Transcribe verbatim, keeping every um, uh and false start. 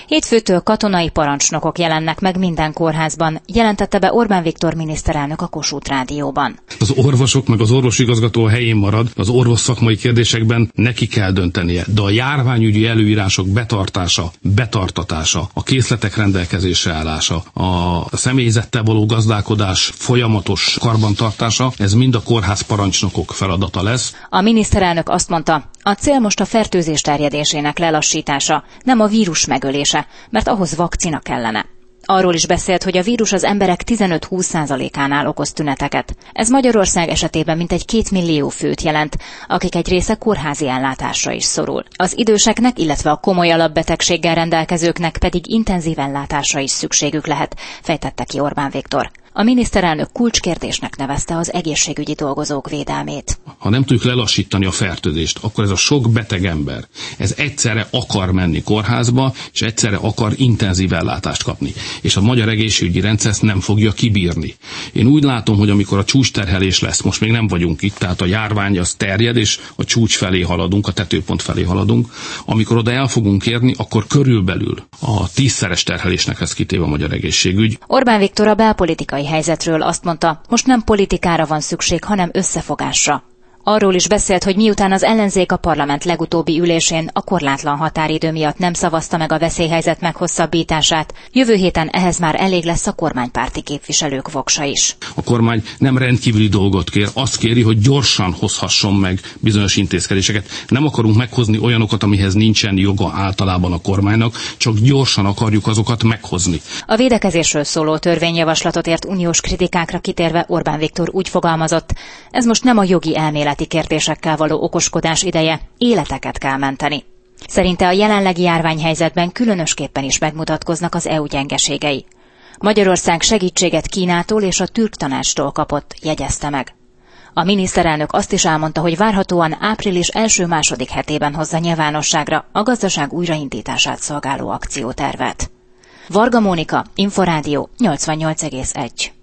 Hétfőtől katonai parancsnokok jelennek meg minden kórházban, jelentette be Orbán Viktor miniszterelnök a Kossuth Rádióban. Az orvosok meg az orvosigazgató a helyén marad, az orvos szakmai kérdésekben neki kell döntenie, de a járványügyi előírások betartása, betartatása, a készletek rendelkezésre állása, a személyzettel való gazdálkodás folyamatos karbantartása, ez mind a kórház parancsnokok feladata lesz. A miniszterelnök azt mondta, a cél most a fertőzés terjedésének lelassítása, nem a vírus megölése, mert ahhoz vakcina kellene. Arról is beszélt, hogy a vírus az emberek tizenöt-húsz százalékánál okoz tüneteket. Ez Magyarország esetében mintegy két millió főt jelent, akik egy része kórházi ellátásra is szorul. Az időseknek, illetve a komoly alapbetegséggel rendelkezőknek pedig intenzív ellátásra is szükségük lehet, fejtette ki Orbán Viktor. A miniszterelnök kulcskérdésnek nevezte az egészségügyi dolgozók védelmét. Ha nem tudjuk lelassítani a fertőzést, akkor ez a sok beteg ember, ez egyszerre akar menni kórházba, és egyszerre akar intenzív ellátást kapni. És a magyar egészségügyi rendszer ezt nem fogja kibírni. Én úgy látom, hogy amikor a csúcsterhelés lesz, most még nem vagyunk itt, tehát a járvány az terjed, és a csúcs felé haladunk, a tetőpont felé haladunk. Amikor oda el fogunk érni, akkor körülbelül a tízszeres terhelésnek lesz kitéve a magyar egészségügy. Orbán Viktor a belpolitikai helyzetről azt mondta, most nem politikára van szükség, hanem összefogásra. Arról is beszélt, hogy miután az ellenzék a parlament legutóbbi ülésén a korlátlan határidő miatt nem szavazta meg a veszélyhelyzet meghosszabbítását, jövő héten ehhez már elég lesz a kormánypárti képviselők voksa is. A kormány nem rendkívüli dolgot kér, azt kéri, hogy gyorsan hozhasson meg bizonyos intézkedéseket. Nem akarunk meghozni olyanokat, amihez nincsen joga általában a kormánynak, csak gyorsan akarjuk azokat meghozni. A védekezésről szóló törvényjavaslatot ért uniós kritikákra kitérve Orbán Viktor úgy fogalmazott, ez most nem a jogi elmélet kérdésekkel való okoskodás ideje, életeket kell menteni. Szerinte a jelenlegi járványhelyzetben különösképpen is megmutatkoznak az é u gyengeségei. Magyarország segítséget Kínától és a Türk Tanácstól kapott, jegyezte meg. A miniszterelnök azt is elmondta, hogy várhatóan április első-második hetében hozza nyilvánosságra a gazdaság újraindítását szolgáló akciótervet. Varga Mónika, Inforádió nyolcvannyolc egész egy.